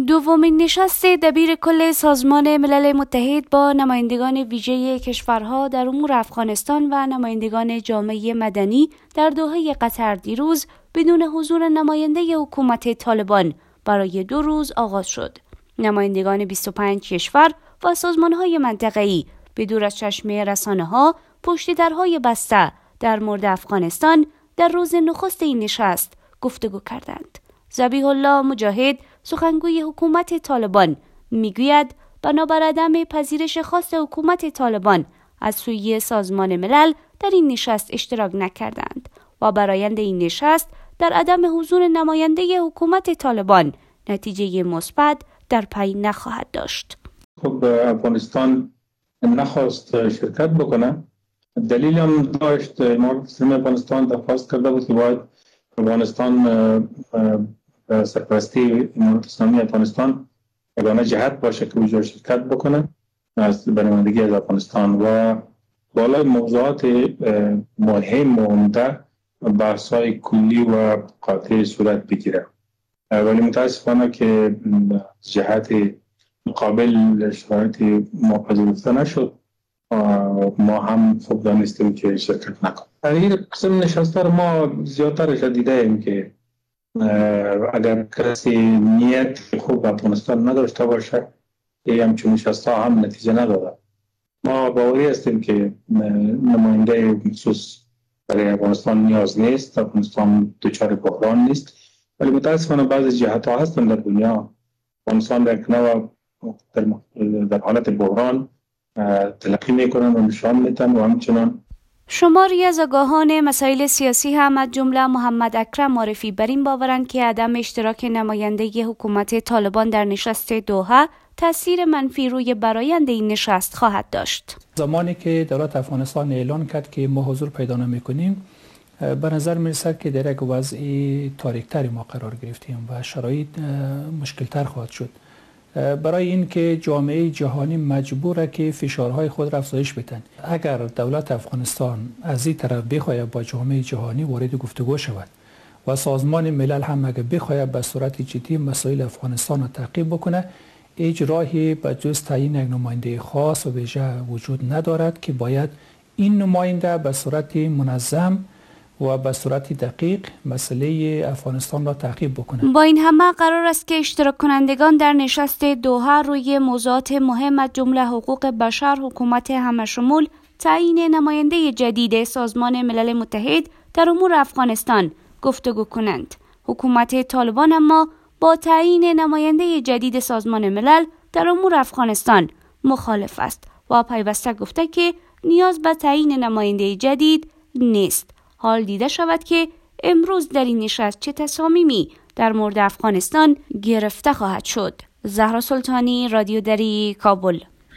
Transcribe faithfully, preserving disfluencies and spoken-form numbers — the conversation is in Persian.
دومین نشست دبیر کل سازمان ملل متحد با نمایندگان ویژه کشورها در امور افغانستان و نمایندگان جامعه مدنی در دوحه قطر دیروز بدون حضور نماینده حکومت طالبان برای دو روز آغاز شد. نمایندگان بیست و پنج کشور و سازمان‌های منطقه‌ای به دور از چشم رسانه‌ها پشت درهای بسته در مورد افغانستان در روز نخست این نشست گفتگو کردند. ذبیح الله مجاهد، سخنگوی حکومت طالبان، میگوید بنابر عدم پذیرش خاص حکومت طالبان از سوی سازمان ملل در این نشست اشتراک نکردند و برآیند این نشست در عدم حضور نماینده حکومت طالبان نتیجه مثبت در پی نخواهد داشت. خب افغانستان نخواست شرکت بکنه. دلیل هم داشت. ما افغانستان درخواست کرده بود که باید افغانستان سرپرستی امارات اسلامی افغانستان یگانه جهت باشه که اونجا شرکت بکنه از برنامه‌ریزی از افغانستان و بالای موضوعات مهم و عمده بحث‌های کلی و قاطع صورت بگیره. ولی متاسفانه که جهت مقابل شرایط ما پذیرفته نشد. ما هم خوب دانستیم که شرکت نکنیم. این قسم نشست‌ها ما زیادترش دیده ایم که اگر کسی نیت خوب افغانستان نداشته باشه که همچون نشست‌ها هم نتیجه نداده. ما باوری هستیم که نماینده مخصوص برای افغانستان نیاز نیست. افغانستان دچار بحران نیست، ولی متاسفانه بعضی جهت‌ها هستن در دنیا افغانستان در کنار در, در حالت بحران تلقی میکنن و نشان میدن و همچنان شماری از آگاهان مسائل سیاسی هم از جمله محمد اکرم معرفی بر این باورند که عدم اشتراک نماینده حکومت طالبان در نشست دوحه تاثیر منفی روی برآیند این نشست خواهد داشت. زمانی که دولت افغانستان اعلان کرد که ما حضور پیدا نمی‌کنیم، به نظر می‌رسد که در یک وضع تاریک‌تری ما قرار گرفتیم و شرایط مشکل‌تر خواهد شد. برای اینکه جامعه جهانی مجبوره که فشارهای خود را افزایش بدن. اگر دولت افغانستان از این طرف بخواهد با جامعه جهانی وارد گفتگو شود و سازمان ملل هم اگر بخواهد به صورت جدی مسائل افغانستان را تعقیب بکنه، هیچ راهی به جز تعیین یک نماینده خاص و ویژه وجود ندارد که باید این نماینده به صورت منظم و به صورت دقیق مسئله افغانستان را تعقیب بکنند. با این همه قرار است که اشتراک کنندگان در نشست دوحه روی موضوعات مهم از جمله حقوق بشر، حکومت همشمول، تعیین نماینده جدید سازمان ملل متحد در امور افغانستان گفتگو کنند. حکومت طالبان اما با تعیین نماینده جدید سازمان ملل در امور افغانستان مخالف است و پیوسته گفته که نیاز به تعیین نماینده جدید نیست. حال دیده شود که امروز در این نشست چه تصامیمی در مورد افغانستان گرفته خواهد شد. زهرا سلطانی، رادیو دری، کابل.